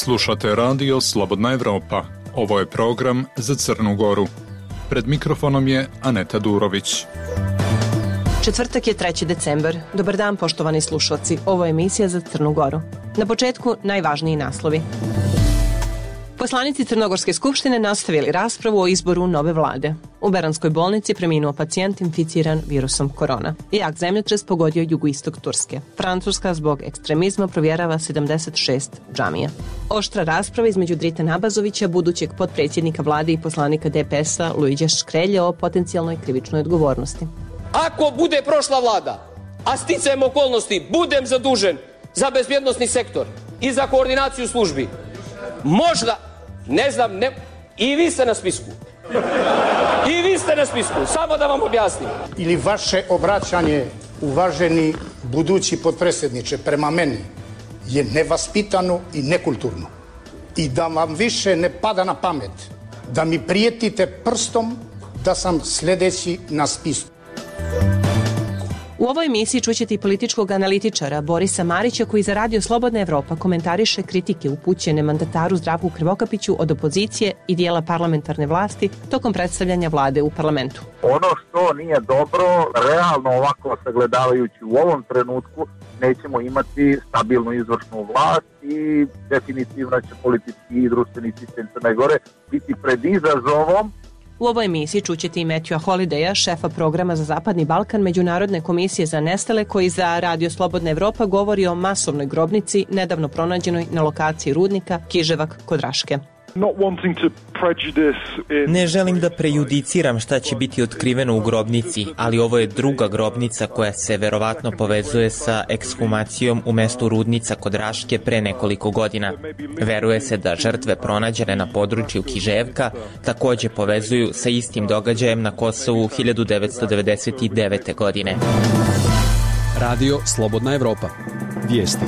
Slušate radio Slobodna Evropa. Ovo je program za Crnu Goru. Pred mikrofonom je Aneta Durović. Četvrtak je 3. decembar. Dobar dan, poštovani slušalci. Ovo je emisija za Crnu Goru. Na početku najvažniji naslovi. Poslanici Crnogorske skupštine nastavili raspravu o izboru nove vlade. U Beranskoj bolnici preminuo pacijent inficiran virusom korona. Jak zemljotres pogodio jugoistok Turske. Francuska zbog ekstremizma provjerava 76 džamija. Oštra rasprava između Drita Nabazovića, budućeg potpredsjednika vlade i poslanika DPS-a Luiđa Škrelja o potencijalnoj krivičnoj odgovornosti. Ako bude prošla vlada, a sticajem okolnosti budem zadužen za bezbjednosni sektor i za koordinaciju službi, možda, ne znam, i vi ste na spisku. I vi ste na spisku, samo da vam objasnim. Ili vaše obraćanje, uvaženi budući potpredsjedniče, prema meni je nevaspitano i nekulturno. I da vam više ne pada na pamet da mi prijetite prstom da sam sljedeći na spisku. U ovoj emisiji čućete i političkog analitičara Borisa Marića koji za Radio Slobodna Evropa komentariše kritike upućene mandataru Zdravku Krivokapiću od opozicije i dijela parlamentarne vlasti tokom predstavljanja vlade u parlamentu. Ono što nije dobro, realno ovako sagledavajući u ovom trenutku, nećemo imati stabilnu izvršnu vlast i definitivno će politički i društveni sistem Crne Gore biti pred izazovom. U ovoj emisiji čućete i Matthewa Holidaya, šefa programa za Zapadni Balkan Međunarodne komisije za nestale, koji za Radio Slobodna Evropa govori o masovnoj grobnici nedavno pronađenoj na lokaciji rudnika Kiževak kod Raške. Ne želim da prejudiciram šta će biti otkriveno u grobnici, ali ovo je druga grobnica koja se verovatno povezuje sa ekshumacijom u mestu Rudnica kod Raške pre nekoliko godina. Veruje se da žrtve pronađene na području Kiževka takođe povezuju sa istim događajem na Kosovu 1999. godine. Radio Slobodna Evropa. Vijesti.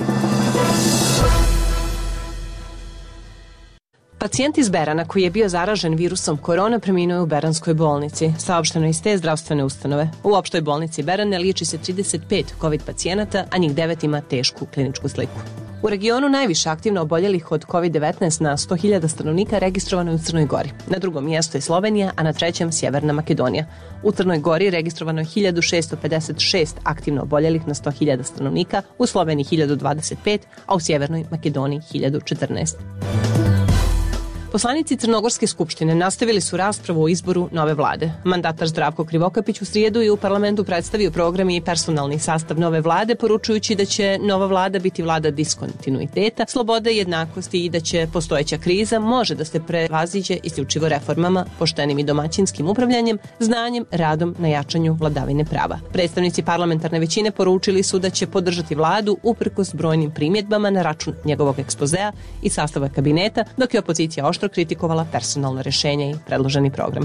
Pacijent iz Berana koji je bio zaražen virusom korona preminuo je u Beranskoj bolnici, saopšteno iz te zdravstvene ustanove. U opštoj bolnici Berane liječi se 35 COVID pacijenata, a njih 9 ima tešku kliničku sliku. U regionu najviše aktivno oboljelih od COVID-19 na 100.000 stanovnika registrovano je u Crnoj Gori. Na drugom mjestu je Slovenija, a na trećem Sjeverna Makedonija. U Crnoj Gori registrovano je 1656 aktivno oboljelih na 100.000 stanovnika, u Sloveniji 1025, a u Sjevernoj Makedoniji 1014. Poslanici Crnogorske skupštine nastavili su raspravu o izboru nove vlade. Mandatar Zdravko Krivokapić u srijedu je u parlamentu predstavio program i personalni sastav nove vlade, poručujući da će nova vlada biti vlada diskontinuiteta, slobode i jednakosti i da će postojeća kriza može da se prevaziđe isključivo reformama, poštenim i domaćinskim upravljanjem, znanjem, radom na jačanju vladavine prava. Predstavnici parlamentarne većine poručili su da će podržati vladu uprkos brojnim primjedbama na račun njegovog ekspozea i sastava kabineta, dok je opozicija oštro kritikovala personalno rješenje i predloženi program.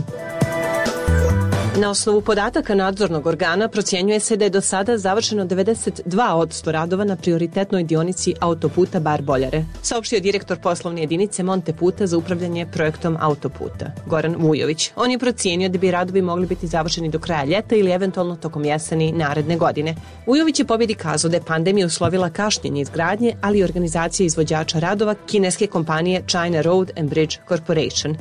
Na osnovu podataka nadzornog organa procjenjuje se da je do sada završeno 92% radova na prioritetnoj dionici autoputa Bar-Boljare, saopštio direktor poslovne jedinice Monteputa za upravljanje projektom autoputa, Goran Vujović. On je procijenio da bi radovi mogli biti završeni do kraja ljeta ili eventualno tokom jeseni naredne godine. Vujović je pobjedi kazao da je pandemija uslovila kašnjenje izgradnje, ali i organizacija izvođača radova kineske kompanije China Road and Bridge Corporation.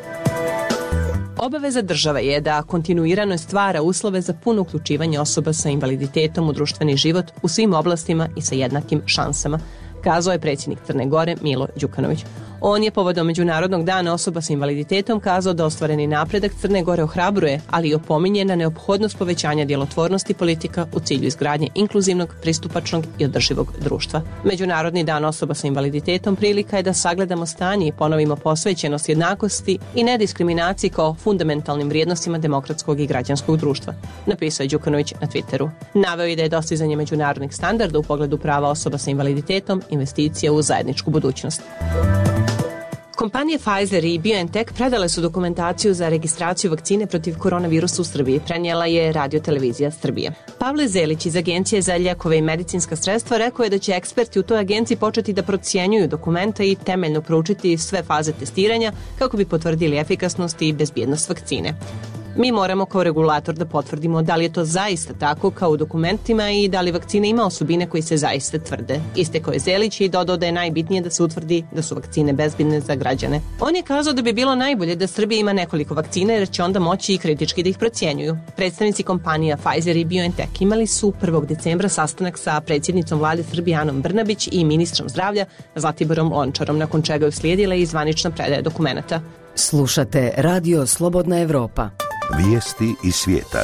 Obaveza države je da kontinuirano stvara uslove za puno uključivanje osoba sa invaliditetom u društveni život u svim oblastima i sa jednakim šansama, kazao je predsjednik Crne Gore Milo Đukanović. On je povodom Međunarodnog dana osoba sa invaliditetom kazao da ostvareni napredak Crne Gore ohrabruje, ali i opominje na neophodnost povećanja djelotvornosti politika u cilju izgradnje inkluzivnog, pristupačnog i održivog društva. Međunarodni dan osoba sa invaliditetom prilika je da sagledamo stanje i ponovimo posvećenost jednakosti i nediskriminaciji kao fundamentalnim vrijednostima demokratskog i građanskog društva, napisao je Đukanović na Twitteru. Naveo je da je dostizanje međunarodnih standarda u pogledu prava osoba sa invaliditetom investicija u zajedničku budućnost. Kompanije Pfizer i BioNTech predale su dokumentaciju za registraciju vakcine protiv koronavirusa u Srbiji, prenijela je Radio Televizija Srbije. Pavle Zelić iz Agencije za lijekove i medicinska sredstva rekao je da će eksperti u toj agenciji početi da procjenjuju dokumenta i temeljno proučiti sve faze testiranja kako bi potvrdili efikasnost i bezbjednost vakcine. Mi moramo kao regulator da potvrdimo da li je to zaista tako kao u dokumentima i da li vakcina ima osobine koji se zaista tvrde. Istekao je Zelić i dodao da je najbitnije da se utvrdi da su vakcine bezbedne za građane. On je kazao da bi bilo najbolje da Srbija ima nekoliko vakcina jer će onda moći i kritički da ih procjenjuju. Predstavnici kompanija Pfizer i BioNTech imali su 1. decembra sastanak sa predsjednicom vlade Srbije Anom Brnabić i ministrom zdravlja Zlatiborom Lončarom, nakon čega je uslijedila i zvanična predaja dokumenata. Slušate Radio Slobodna Evropa. Vijesti iz svijeta.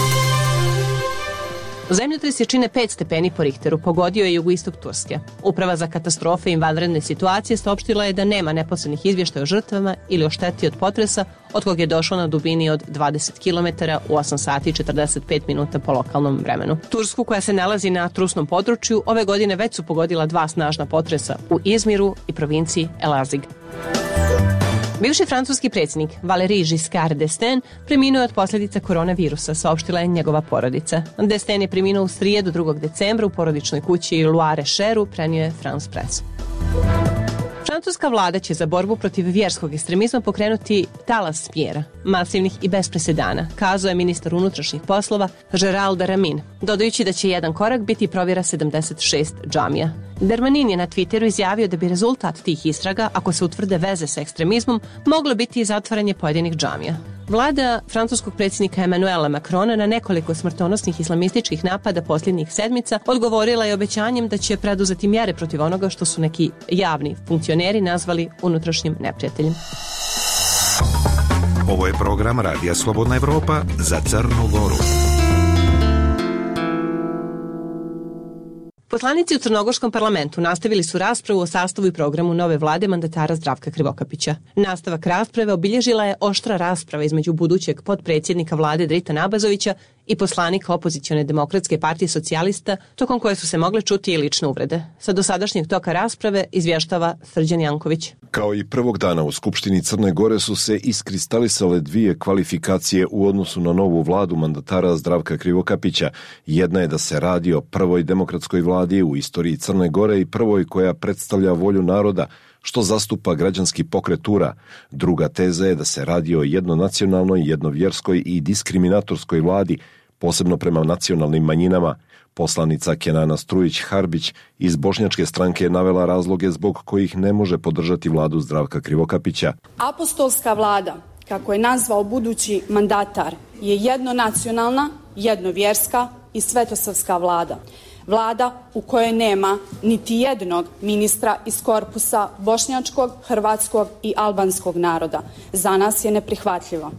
Zemljotres jačine 5 stepeni po Richteru pogodio je jugoistok Turske. Uprava za katastrofe i vanredne situacije saopštila je da nema neposrednih izvještaja o žrtvama ili o šteti od potresa, od kog je došlo na dubini od 20 km u 8 sati i 45 minuta po lokalnom vremenu. Tursku, koja se nalazi na trusnom području, ove godine već su pogodila 2 snažna potresa u Izmiru i provinciji Elazig. Bivši francuski predsjednik Valéry Giscard d'Estaing preminuo je od posljedica koronavirusa, saopštila je njegova porodica. D'Estaing je preminuo u srijedu 2. decembra u porodičnoj kući Loire-Cheru, prenio je France Press. Francuska vlada će za borbu protiv vjerskog ekstremizma pokrenuti talas mjera, masivnih i bez presedana, kazao je ministar unutrašnjih poslova Gérald Darmanin, dodajući da će jedan korak biti provjera 76 džamija. Darmanin je na Twitteru izjavio da bi rezultat tih istraga, ako se utvrde veze sa ekstremizmom, moglo biti i zatvaranje pojedinih džamija. Vlada francuskog predsjednika Emmanuela Macrona na nekoliko smrtonosnih islamističkih napada posljednjih sedmica odgovorila je obećanjem da će preduzeti mjere protiv onoga što su neki javni funkcioneri nazvali unutrašnjim neprijateljem. Ovo je program Radija Slobodna Evropa za Crnu Goru. Poslanici u Crnogorskom parlamentu nastavili su raspravu o sastavu i programu nove vlade mandatara Zdravka Krivokapića. Nastavak rasprave obilježila je oštra rasprava između budućeg potpredsjednika vlade Dritana Abazovića i poslanika opozicione Demokratske partije socijalista, tokom koje su se mogle čuti i lične uvrede. Sa dosadašnjeg toka rasprave izvještava Srđan Janković. Kao i prvog dana u Skupštini Crne Gore su se iskristalisale dvije kvalifikacije u odnosu na novu vladu mandatara Zdravka Krivokapića. Jedna je da se radi o prvoj demokratskoj vladi u istoriji Crne Gore i prvoj koja predstavlja volju naroda, što zastupa građanski pokret URA. Druga teza je da se radi o jednonacionalnoj, jednovjerskoj i diskriminatorskoj vladi, posebno prema nacionalnim manjinama. Poslanica Kenana Strujić-Harbić iz Bošnjačke stranke je navela razloge zbog kojih ne može podržati vladu Zdravka Krivokapića. Apostolska vlada, kako je nazvao budući mandatar, je jednonacionalna, jednovjerska i svetosavska vlada. Vlada u kojoj nema niti jednog ministra iz korpusa bošnjačkog, hrvatskog i albanskog naroda. Za nas je neprihvatljivo.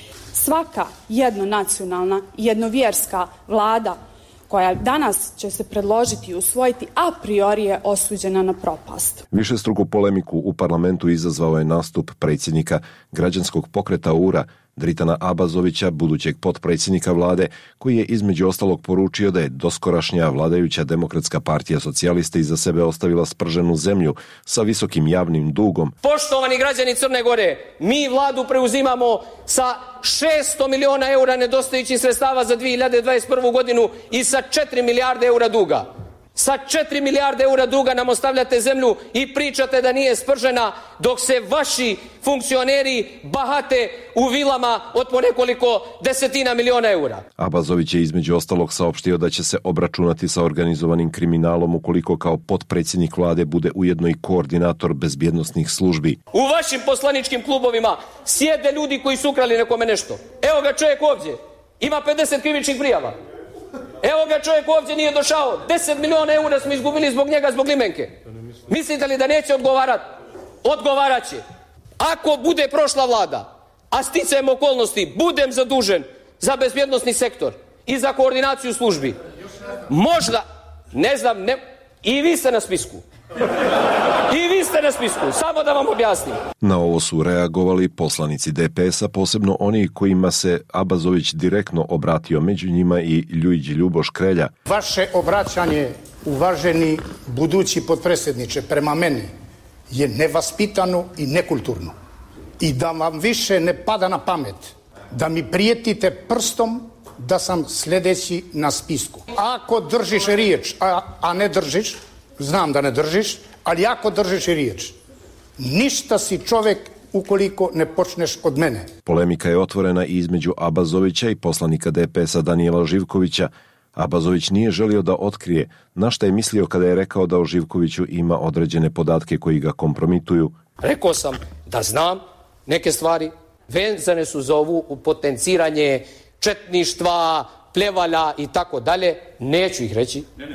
Svaka jednonacionalna, jednovjerska vlada koja danas će se predložiti i usvojiti a priori je osuđena na propast. Višestruku polemiku u parlamentu izazvao je nastup predsjednika građanskog pokreta URA Dritana Abazovića, budućeg potpredsjednika vlade, koji je između ostalog poručio da je doskorašnja vladajuća Demokratska partija socijalista iza sebe ostavila sprženu zemlju sa visokim javnim dugom. Poštovani građani Crne Gore, mi vladu preuzimamo sa 600 miliona eura nedostajućih sredstava za 2021. godinu i sa 4 milijarde eura duga. Sa 4 milijarde eura duga nam ostavljate zemlju i pričate da nije spržena, dok se vaši funkcioneri bahate u vilama od po nekoliko desetina miliona eura. Abazović je između ostalog saopštio da će se obračunati sa organizovanim kriminalom ukoliko kao potpredsjednik vlade bude ujedno i koordinator bezbjednosnih službi. U vašim poslaničkim klubovima sjede ljudi koji su ukrali nekome nešto. Evo ga čovjek ovdje, ima 50 krivičnih prijava. Evo ga čovjek ovdje nije došao, 10 miliona eura smo izgubili zbog njega, zbog limenke. Mislite li da neće odgovarati? Odgovarat će. Ako bude prošla vlada, a sticajem okolnosti budem zadužen za bezbjednosni sektor i za koordinaciju službi, možda, ne znam, i vi ste na spisku. I vi ste na spisku, samo da vam objasnim. Na ovo su reagovali poslanici DPS-a, posebno oni kojima se Abazović direktno obratio, među njima i Ljujić Ljuboš Krelja. Vaše obraćanje, uvaženi budući potpredsjedniče, prema meni je nevaspitano i nekulturno. I da vam više ne pada na pamet da mi prijetite prstom da sam sljedeći na spisku. Ako držiš riječ, a ne držiš, znam da ne držiš, ali ako držiš riječ, ništa si čovjek ukoliko ne počneš od mene. Polemika je otvorena i između Abazovića i poslanika DPS-a Danijela Živkovića. Abazović nije želio da otkrije na šta je mislio kada je rekao da o Živkoviću ima određene podatke koji ga kompromituju. Rekao sam da znam neke stvari, vezane su za ovu potenciranje četništva, pljevalja i tako dalje. Neću ih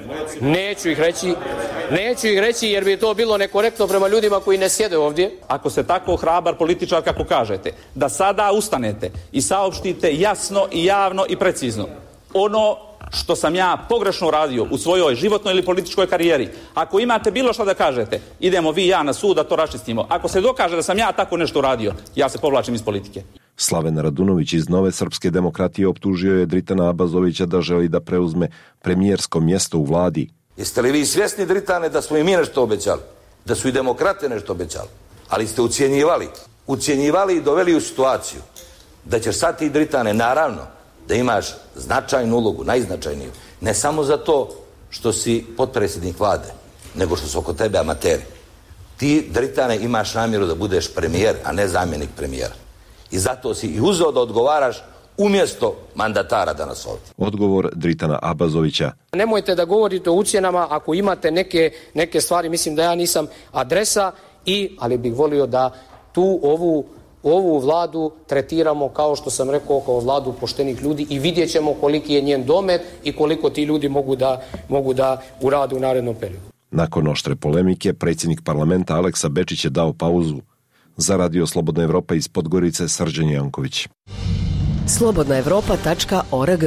reći jer bi to bilo nekorektno prema ljudima koji ne sjede ovdje. Ako ste tako hrabar političar kako kažete, da sada ustanete i saopštite jasno i javno i precizno ono što sam ja pogrešno radio u svojoj životnoj ili političkoj karijeri. Ako imate bilo što da kažete, idemo vi i ja na sud da to raščistimo. Ako se dokaže da sam ja tako nešto radio, ja se povlačim iz politike. Slaven Radunović iz Nove srpske demokratije optužio je Dritana Abazovića da želi da preuzme premijersko mjesto u vladi. Jeste li vi svjesni, Dritane, da smo i mi nešto obećali? Da su i demokrate nešto obećali? Ali ste ucjenjivali i doveli u situaciju da ćeš sad ti, Dritane, naravno, da imaš značajnu ulogu, najznačajniju. Ne samo zato što si potpredsjednik vlade, nego što su oko tebe amateri. Ti, Dritane, imaš namjeru da budeš premijer, a ne zamjenik premijera. I zato si i uzeo da odgovaraš umjesto mandatara danas ovdje. Odgovor Dritana Abazovića. Nemojte da govorite o ucjenama ako imate neke stvari, mislim da ja nisam adresa, ali bih volio da tu ovu vladu tretiramo, kao što sam rekao, kao vladu poštenih ljudi i vidjet ćemo koliki je njen domet i koliko ti ljudi mogu da urade u narednom periodu. Nakon oštre polemike, predsjednik parlamenta Aleksa Bečić je dao pauzu. Za Radio Slobodna Evropa iz Podgorice, Srđan Janković. slobodnaevropa.org.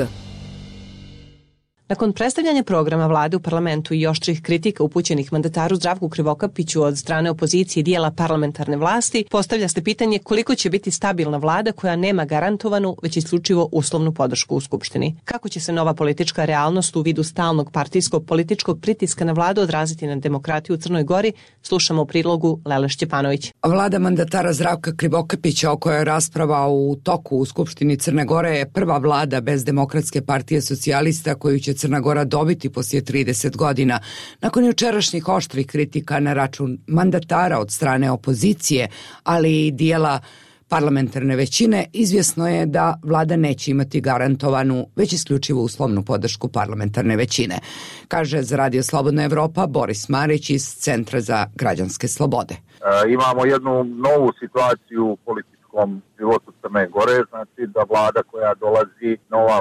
Nakon predstavljanja programa vlade u parlamentu i oštrih kritika upućenih mandataru Zdravku Krivokapiću od strane opozicije i dijela parlamentarne vlasti, postavlja se pitanje koliko će biti stabilna vlada koja nema garantovanu, već isključivo uslovnu podršku u Skupštini. Kako će se nova politička realnost u vidu stalnog partijskog političkog pritiska na vladu odraziti na demokratiju u Crnoj Gori, slušamo u prilogu Lela Šćepanović. Vlada mandatara Zdravka Krivokapića, o kojoj je rasprava u toku u Skupštini Crne Gore, je prva vlada bez Demokratske partije socijalista koju će Crna Gora dobiti poslije 30 godina. Nakon jučerašnjih oštrih kritika na račun mandatara od strane opozicije, ali i dijela parlamentarne većine, izvjesno je da vlada neće imati garantovanu, već isključivo uslovnu podršku parlamentarne većine, kaže za Radio Slobodna Evropa Boris Marić iz Centra za građanske slobode. Imamo jednu novu situaciju u političkom životu Crne Gore, znači da vlada koja dolazi, nova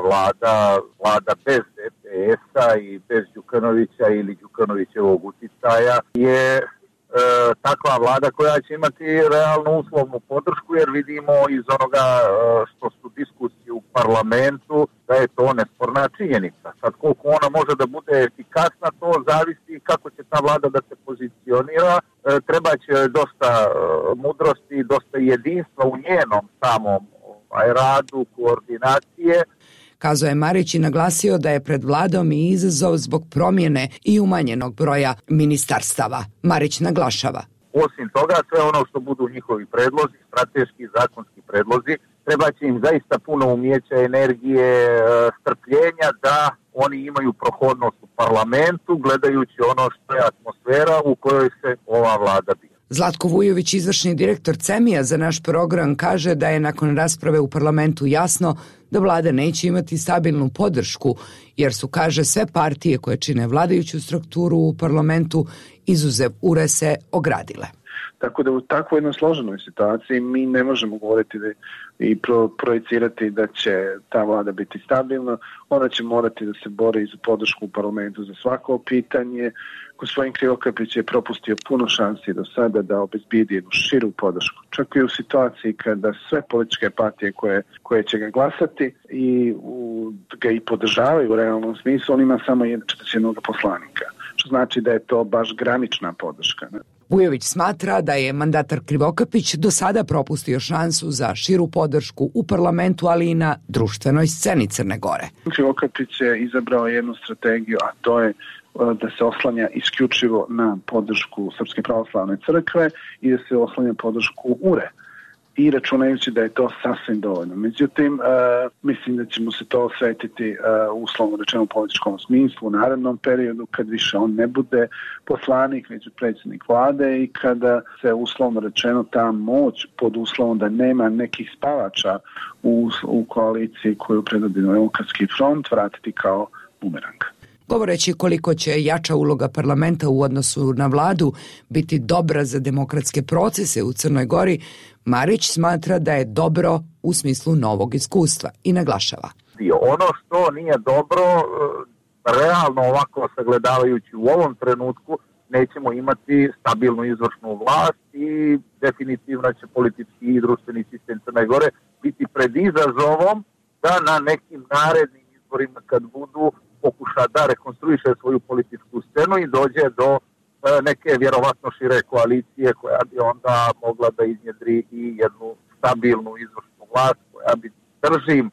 vlada bez DPS-a i bez Đukanovića ili Đukanovićevog uticaja je takva vlada koja će imati realnu uslovnu podršku, jer vidimo iz onoga što su diskusije u parlamentu da je to nesporna činjenica. Sad koliko ona može da bude efikasna, to zavisi kako će ta vlada da se pozicionira. Treba će dosta mudrosti, dosta jedinstva u njenom samom radu, koordinacije. Kazao je Marić i naglasio da je pred vladom i izazov zbog promjene i umanjenog broja ministarstava. Marić naglašava. Osim toga, sve ono što budu njihovi predlozi, strateški, zakonski predlozi, treba će im zaista puno umijeća, energije, strpljenja da oni imaju prohodnost u parlamentu, gledajući ono što je atmosfera u kojoj se ova vlada bira. Zlatko Vujović, izvršni direktor CEMI-a za naš program, kaže da je nakon rasprave u parlamentu jasno da vlada neće imati stabilnu podršku, jer su, kaže, sve partije koje čine vladajuću strukturu u parlamentu izuzev URS-e ogradile. Tako da u takvoj jednoj složenoj situaciji mi ne možemo govoriti i projicirati da će ta vlada biti stabilna. Ona će morati da se bori za podršku u parlamentu za svako pitanje. Gospodin Krivokapić je propustio puno šansi do sada da obezbijedi jednu širu podršku. Čak i u situaciji kada sve političke partije koje će ga glasati i ga i podržavaju u realnom smislu, on ima samo jednog poslanika. Što znači da je to baš granična podrška. Vujović smatra da je mandatar Krivokapić do sada propustio šansu za širu podršku u parlamentu, ali i na društvenoj sceni Crne Gore. Krivokapić je izabrao jednu strategiju, a to je da se oslanja isključivo na podršku Srpske pravoslavne crkve i da se oslanja podršku URE. i računajući da je to sasvim dovoljno. Međutim, mislim da ćemo se to osvetiti uslovno rečeno u političkom smislu u narednom periodu kad više on ne bude poslanik, već predsjednik vlade i kada se uslovno rečeno ta moć pod uslovom da nema nekih spavača u koaliciji koju predvodi Demokratski front vratiti kao bumerang. Govoreći koliko će jača uloga parlamenta u odnosu na vladu biti dobra za demokratske procese u Crnoj Gori, Marić smatra da je dobro u smislu novog iskustva i naglašava. Ono što nije dobro, realno ovako sagledavajući u ovom trenutku, nećemo imati stabilnu izvršnu vlast i definitivno će politički i društveni sistem Crne Gore biti pred izazovom da na nekim narednim izborima kad budu pokuša da rekonstruiše svoju političku scenu i dođe do neke vjerovatno šire koalicije koja bi onda mogla da iznjedri i jednu stabilnu izvršnu vlast koja bi, držim,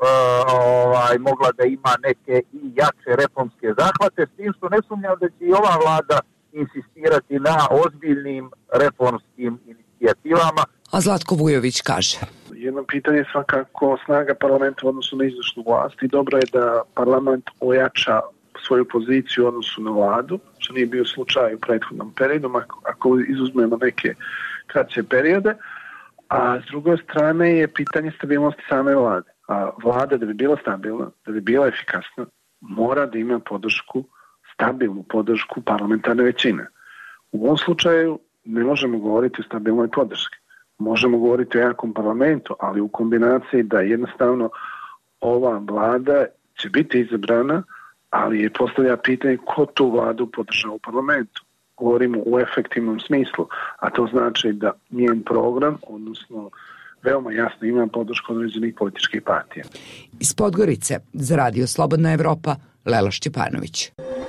mogla da ima neke i jače reformske zahvate, s tim što ne sumnjam da će i ova vlada insistirati na ozbiljnim reformskim inicijativama. A Zlatko Vujović kaže: jedno pitanje je svakako snaga parlamenta u odnosu na izvršnu vlast i dobro je da parlament ojača svoju poziciju u odnosu na vladu, što nije bio slučaj u prethodnom periodu, ako izuzmemo neke kraće periode, a s druge strane je pitanje stabilnosti same vlade. A vlada da bi bila stabilna, da bi bila efikasna, mora da ima podršku, stabilnu podršku parlamentarne većine. U ovom slučaju ne možemo govoriti o stabilnoj podrški. Možemo govoriti o jakom parlamentu, ali u kombinaciji da jednostavno ova vlada će biti izabrana, ali je postavlja pitanje ko tu vladu podržava u parlamentu. Govorimo u efektivnom smislu, a to znači da njen program, odnosno veoma jasno ima podršku određenih političkih partija. Iz Podgorice za Radio Slobodna Evropa, Lela Šćepanović.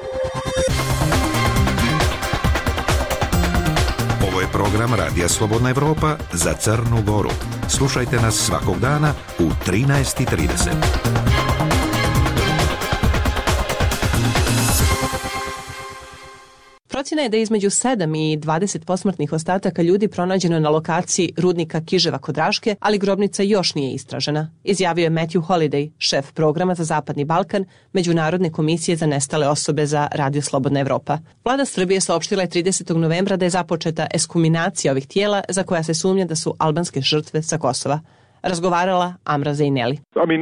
Ovo je program Radija Slobodna Evropa za Crnu Goru. Slušajte nas svakog dana u 13:30. Procjena je da je između 7 i 20 posmrtnih ostataka ljudi pronađeno na lokaciji rudnika Kiževa kod Raške, ali grobnica još nije istražena, izjavio je Matthew Holiday, šef programa za Zapadni Balkan Međunarodne komisije za nestale osobe za Radio Slobodna Evropa. Vlada Srbije saopštila je 30. novembra da je započeta eskuminacija ovih tijela za koja se sumnja da su albanske žrtve sa Kosova. Razgovarala Amra Zejneli.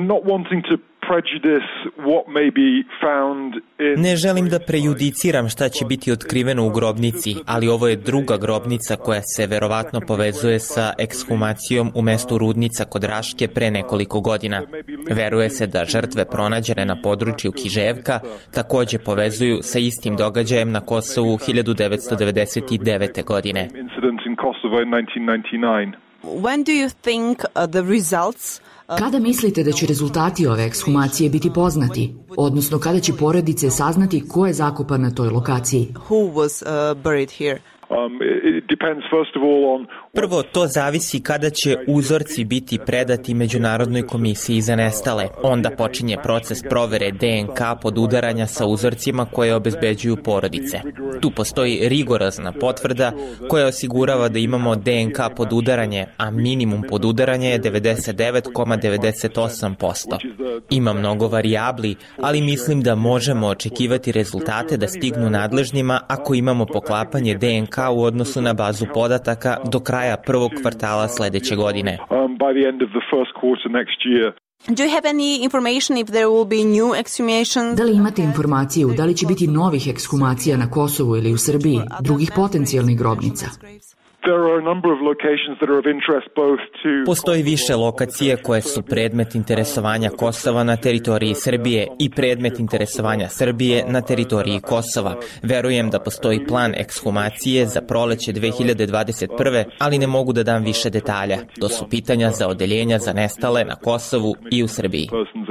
Ne želim da prejudiciram šta će biti otkriveno u grobnici, ali ovo je druga grobnica koja se verovatno povezuje sa ekshumacijom u mestu Rudnica kod Raške pre nekoliko godina. Veruje se da žrtve pronađene na području Kiževka takođe povezuju sa istim događajem na Kosovu 1999. godine. When do you think the results Kada mislite da će rezultati ove ekshumacije biti poznati, odnosno kada će porodice saznati ko je zakopan na toj lokaciji? Who was buried here? Prvo, to zavisi kada će uzorci biti predati Međunarodnoj komisiji za nestale. Onda počinje proces provere DNK podudaranja sa uzorcima koje obezbeđuju porodice. Tu postoji rigorozna potvrda koja osigurava da imamo DNK podudaranje, a minimum podudaranja je 99,98%. Ima mnogo varijabli, ali mislim da možemo očekivati rezultate da stignu nadležnima ako imamo poklapanje DNK u odnosu na bazu podataka do kraja prvog kvartala sledeće godine. Do you have any information if there will be new exhumations? Da li imate informaciju da li će biti novih ekshumacija na Kosovu ili u Srbiji, drugih potencijalnih grobnica? Postoji više lokacije koje su predmet interesovanja Kosova na teritoriji Srbije i predmet interesovanja Srbije na teritoriji Kosova. Verujem da postoji plan ekshumacije za proleće 2021. ali ne mogu da dam više detalja. To su pitanja za odeljenja za nestale na Kosovu i u Srbiji.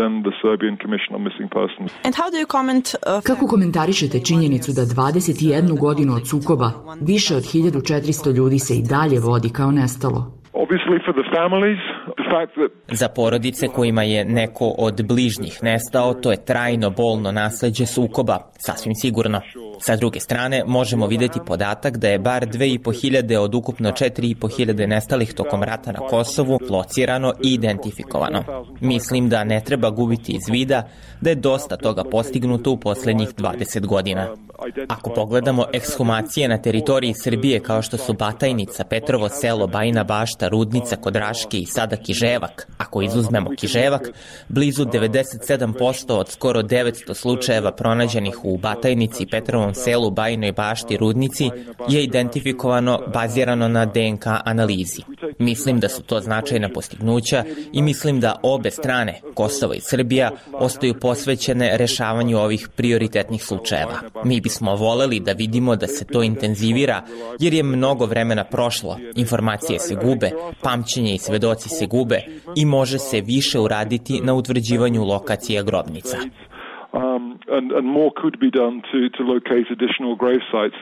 And how do you comment, Kako komentarišete činjenicu da 21 godinu od sukoba više od 1400 ljudi se i dalje vodi kao nestalo? Za porodice kojima je neko od bližnjih nestao, to je trajno bolno nasleđe sukoba, sasvim sigurno. Sa druge strane, možemo videti podatak da je bar 2.500 od ukupno 4.500 nestalih tokom rata na Kosovu locirano i identifikovano. Mislim da ne treba gubiti iz vida da je dosta toga postignuto u poslednjih 20 godina. Ako pogledamo ekshumacije na teritoriji Srbije kao što su Batajnica, Petrovo selo, Bajina Bašta, Rudnica kod Raške i sada Kiževak, ako izuzmemo Kiževak, blizu 97% od skoro 900 slučajeva pronađenih u Batajnici, Petrovom selu, Bajinoj Bašti, Rudnici je identifikovano bazirano na DNK analizi. Mislim da su to značajna postignuća i mislim da obe strane, Kosovo i Srbija, ostaju posvećene rešavanju ovih prioritetnih slučajeva. Mi bismo voleli da vidimo da se to intenzivira, jer je mnogo vremena prošlo, informacije se gube, pamćenje i svedoci se gube i može se više uraditi na utvrđivanju lokacija grobnica. And more could be done to locate additional grave sites.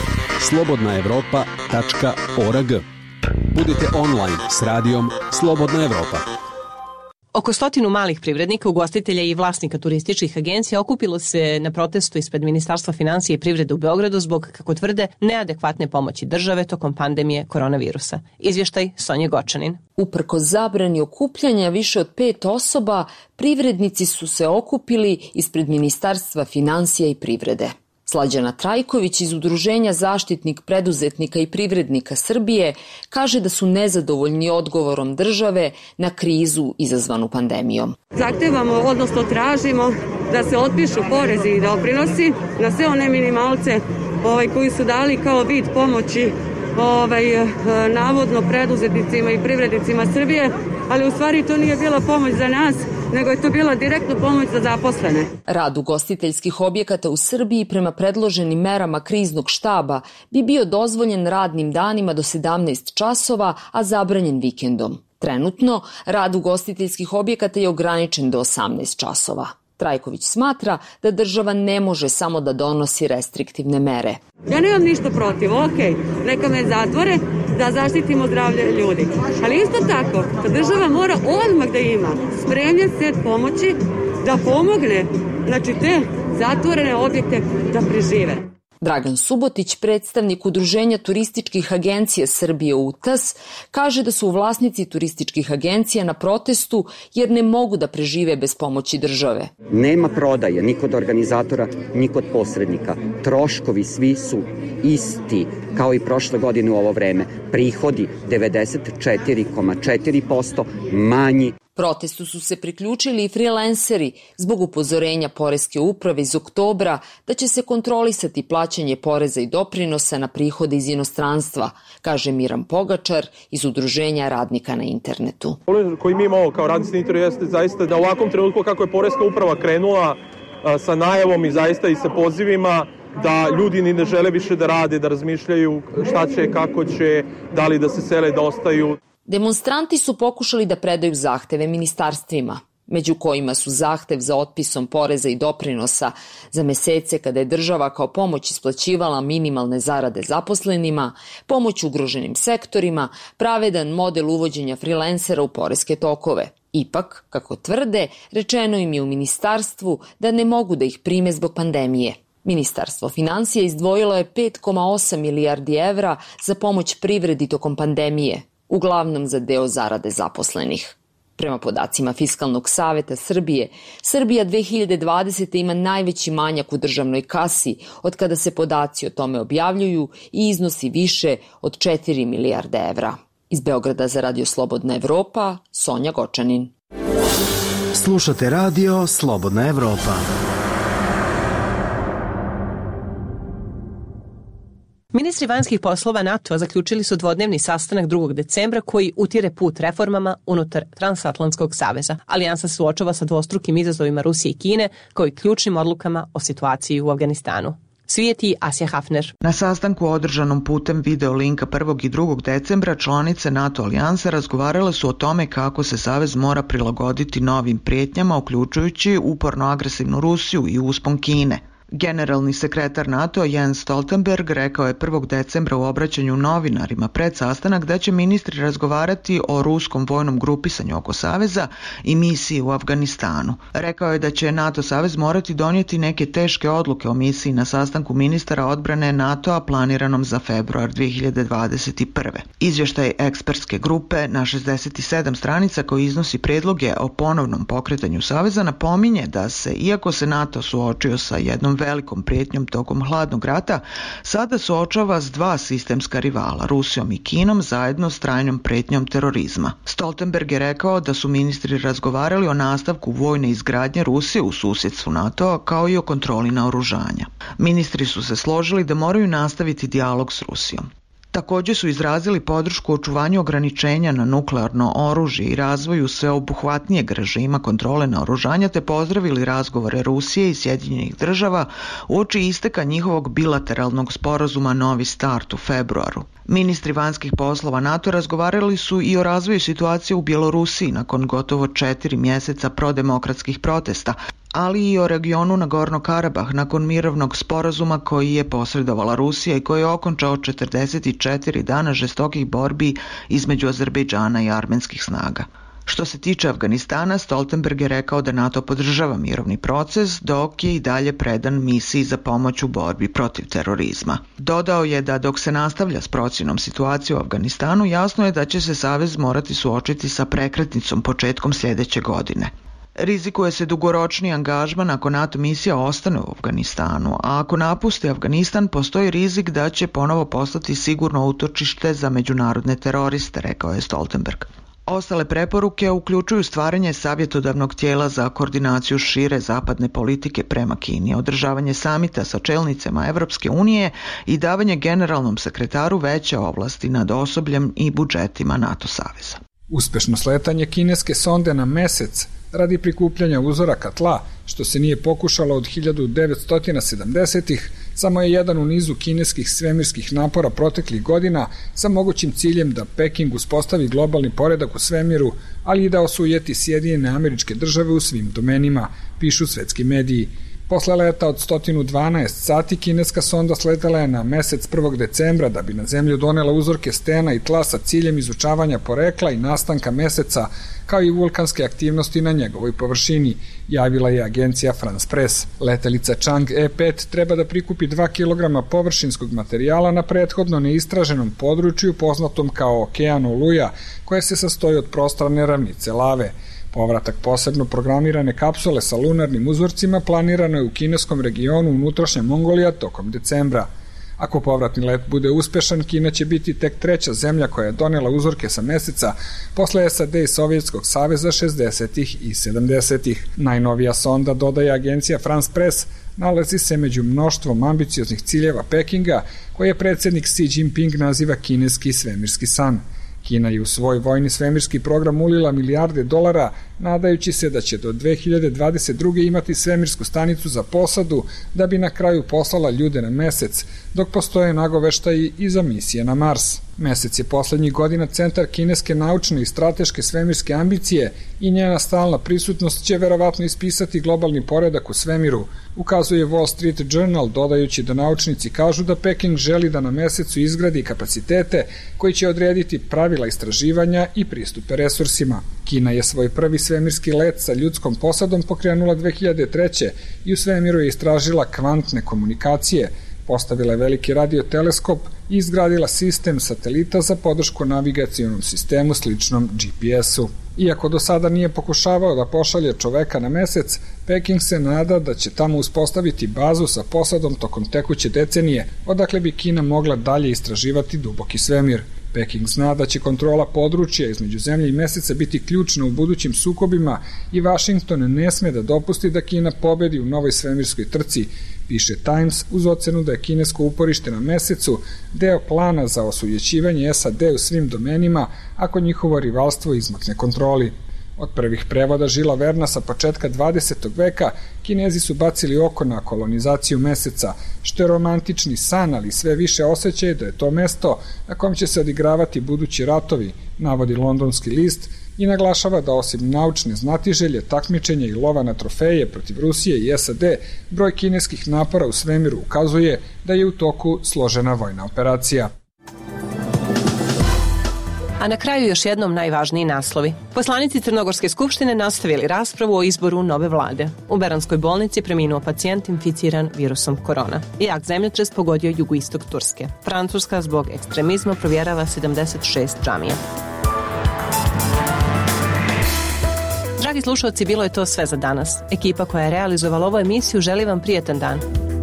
slobodnaevropa.org. Budite online s radijom Slobodna Evropa. Oko 100 malih privrednika, ugostitelja i vlasnika turističkih agencija okupilo se na protestu ispred Ministarstva finansija i privrede u Beogradu zbog, kako tvrde, neadekvatne pomoći države tokom pandemije koronavirusa. Izvještaj Sonje Gočanin. Uprkos zabrani okupljanja više od 5 osoba, privrednici su se okupili ispred Ministarstva finansija i privrede. Slađana Trajković iz Udruženja Zaštitnik preduzetnika i privrednika Srbije kaže da su nezadovoljni odgovorom države na krizu izazvanu pandemijom. Zahtevamo, odnosno tražimo da se otpišu porezi i doprinosi na sve one minimalce koji su dali kao vid pomoći navodno preduzetnicima i privrednicima Srbije, ali u stvari to nije bila pomoć za nas, nego je to bila direktna pomoć za zaposlene. Rad ugostiteljskih objekata u Srbiji prema predloženim merama kriznog štaba bi bio dozvoljen radnim danima do 17 časova, a zabranjen vikendom. Trenutno, rad ugostiteljskih objekata je ograničen do 18 časova. Trajković smatra da država ne može samo da donosi restriktivne mere. Ja nemam ništa protiv, neka me zatvore da zaštitimo zdravlje ljudi. Ali isto tako, da država mora odmah da ima spremljen set pomoći da pomogne, te zatvorene objekte da prežive. Dragan Subotić, predstavnik Udruženja turističkih agencija Srbije UTAS, kaže da su vlasnici turističkih agencija na protestu jer ne mogu da prežive bez pomoći države. Nema prodaje ni kod organizatora, ni kod posrednika. Troškovi svi su isti, kao i prošle godine u ovo vreme. Prihodi 94,4% manji. Protestu su se priključili i freelanceri zbog upozorenja Poreske uprave iz oktobra da će se kontrolisati plaćanje poreza i doprinosa na prihode iz inostranstva, kaže Miran Pogačar iz Udruženja radnika na internetu. Koji mi imamo kao radnici na internetu jeste zaista da u ovakvom trenutku kako je Poreska uprava krenula sa najavom i zaista i sa pozivima da ljudi ni ne žele više da rade, da razmišljaju šta će, kako će, da li da se sele, da ostaju. Demonstranti su pokušali da predaju zahteve ministarstvima, među kojima su zahtev za otpisom poreza i doprinosa za mesece kada je država kao pomoć isplaćivala minimalne zarade zaposlenima, pomoć ugroženim sektorima, pravedan model uvođenja freelancera u poreske tokove. Ipak, kako tvrde, rečeno im je u ministarstvu da ne mogu da ih prime zbog pandemije. Ministarstvo finansija izdvojilo je 5,8 milijardi evra za pomoć privredi tokom pandemije, uglavnom za deo zarade zaposlenih. Prema podacima Fiskalnog saveta Srbije, Srbija 2020. ima najveći manjak u državnoj kasi od kada se podaci o tome objavljuju i iznosi više od 4 milijarde evra. Iz Beograda za Radio Slobodna Evropa, Sonja Gočanin. Slušate Radio Slobodna Evropa. Ministri vanjskih poslova NATO-a zaključili su dvodnevni sastanak 2. decembra koji utire put reformama unutar Transatlantskog saveza. Alijansa se suočava sa dvostrukim izazovima Rusije i Kine, kao i ključnim odlukama o situaciji u Afganistanu. Svijeti Asja Hafner. Na sastanku održanom putem video linka 1. i 2. decembra članice NATO alijanse razgovarale su o tome kako se savez mora prilagoditi novim prijetnjama, uključujući uporno agresivnu Rusiju i uspon Kine. Generalni sekretar NATO Jens Stoltenberg rekao je 1. decembra u obraćanju novinarima pred sastanak da će ministri razgovarati o ruskom vojnom grupisanju oko saveza i misiji u Afganistanu. Rekao je da će NATO savez morati donijeti neke teške odluke o misiji na sastanku ministara odbrane NATO-a planiranom za februar 2021. Izvještaj ekspertske grupe na 67 stranica koji iznosi predloge o ponovnom pokretanju saveza napominje da se, iako se NATO suočio sa jednom velikom prijetnjom tokom hladnog rata, sada suočava s dva sistemska rivala, Rusijom i Kinom, zajedno s trajnom prijetnjom terorizma. Stoltenberg je rekao da su ministri razgovarali o nastavku vojne izgradnje Rusije u susjedstvu NATO-a kao i o kontroli naoružanja. Ministri su se složili da moraju nastaviti dijalog s Rusijom. Također su izrazili podršku očuvanju ograničenja na nuklearno oružje i razvoju sveobuhvatnijeg režima kontrole naoružanja te pozdravili razgovore Rusije i Sjedinjenih država uoči isteka njihovog bilateralnog sporazuma Novi start u februaru. Ministri vanjskih poslova NATO razgovarali su i o razvoju situacije u Bjelorusiji nakon gotovo 4 mjeseca prodemokratskih protesta, ali i o regionu Nagorno Karabah nakon mirovnog sporazuma koji je posredovala Rusija i koji je okončao 44 dana žestokih borbi između Azerbejdžana i armenskih snaga. Što se tiče Afganistana, Stoltenberg je rekao da NATO podržava mirovni proces, dok je i dalje predan misiji za pomoć u borbi protiv terorizma. Dodao je da dok se nastavlja s procjenom situacije u Afganistanu, jasno je da će se savez morati suočiti sa prekretnicom početkom sljedeće godine. Rizikuje se dugoročni angažman ako NATO misija ostane u Afganistanu, a ako napusti Afganistan postoji rizik da će ponovo postati sigurno utočište za međunarodne teroriste, rekao je Stoltenberg. Ostale preporuke uključuju stvaranje savjetodavnog tijela za koordinaciju šire zapadne politike prema Kini, održavanje samita sa čelnicama Evropske unije i davanje generalnom sekretaru veće ovlasti nad osobljem i budžetima NATO saveza. Uspešno sletanje kineske sonde na Mesec radi prikupljanja uzoraka tla, što se nije pokušalo od 1970-ih, samo je jedan u nizu kineskih svemirskih napora proteklih godina sa mogućim ciljem da Peking uspostavi globalni poredak u svemiru, ali i da osujeti Sjedinjene Američke Države u svim domenima, pišu svetski mediji. Posle leta od 112 sati kineska sonda sletela je na Mesec 1. decembra da bi na zemlju donela uzorke stena i tla sa ciljem izučavanja porekla i nastanka Meseca, kao i vulkanske aktivnosti na njegovoj površini, javila je agencija France Press. Letelica Chang E5 treba da prikupi 2 kg površinskog materijala na prethodno neistraženom području poznatom kao Okean Oluja, koje se sastoji od prostrane ravnice lave. Povratak posebno programirane kapsule sa lunarnim uzorcima planirano je u kineskom regionu unutrašnja Mongolija tokom decembra. Ako povratni let bude uspešan, Kina će biti tek treća zemlja koja je donela uzorke sa Meseca posle SAD i Sovjetskog saveza 60-ih i 70-ih. Najnovija sonda, dodaje agencija France Press, nalazi se među mnoštvom ambicioznih ciljeva Pekinga, koje predsjednik Xi Jinping naziva kineski svemirski san. Kina je u svoj vojni svemirski program ulila milijarde dolara, nadajući se da će do 2022. imati svemirsku stanicu za posadu, da bi na kraju poslala ljude na Mesec, dok postoje nagoveštaji i za misije na Mars. Mesec je poslednjih godina centar kineske naučne i strateške svemirske ambicije i njena stalna prisutnost će verovatno ispisati globalni poredak u svemiru, ukazuje Wall Street Journal, dodajući da naučnici kažu da Peking želi da na Mesecu izgradi kapacitete koji će odrediti pravila istraživanja i pristupe resursima. Kina je svoj prvi svemirski let sa ljudskom posadom pokrenula 2003. i u svemiru je istražila kvantne komunikacije, postavila je veliki radioteleskop i izgradila sistem satelita za podršku navigacionom sistemu sličnom GPS-u. Iako do sada nije pokušavao da pošalje čoveka na Mesec, Peking se nada da će tamo uspostaviti bazu sa posadom tokom tekuće decenije, odakle bi Kina mogla dalje istraživati duboki svemir. Peking zna da će kontrola područja između Zemlje i Meseca biti ključna u budućim sukobima i Washington ne sme da dopusti da Kina pobedi u novoj svemirskoj trci, piše Times, uz ocenu da je kinesko uporište na Mesecu deo plana za osujećivanje SAD u svim domenima ako njihovo rivalstvo izmakne kontroli. Od prvih prevoda Žila Verna sa početka 20. veka, Kinezi su bacili oko na kolonizaciju Meseca, što je romantični san, ali sve više osjećaj da je to mesto na kom će se odigravati budući ratovi, navodi londonski list, i naglašava da osim naučne znatiželje, takmičenja i lova na trofeje protiv Rusije i SAD, broj kineskih napora u svemiru ukazuje da je u toku složena vojna operacija. A na kraju još jednom najvažniji naslovi. Poslanici Crnogorske skupštine nastavili raspravu o izboru nove vlade. U Beranskoj bolnici preminuo pacijent inficiran virusom korona. Jak zemljotres pogodio jugoistok Turske. Francuska zbog ekstremizma provjerava 76 džamija. Dragi slušalci, bilo je to sve za danas. Ekipa koja je realizovala ovu emisiju želi vam prijetan dan.